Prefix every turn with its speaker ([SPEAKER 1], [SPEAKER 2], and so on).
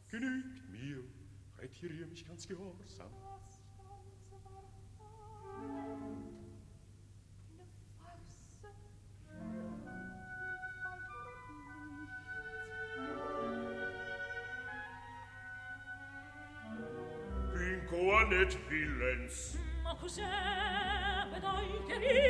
[SPEAKER 1] genügt mir, retiriere mich ganz gehorsam.
[SPEAKER 2] Vinco a net willens.
[SPEAKER 3] Ma cos'è, vedai che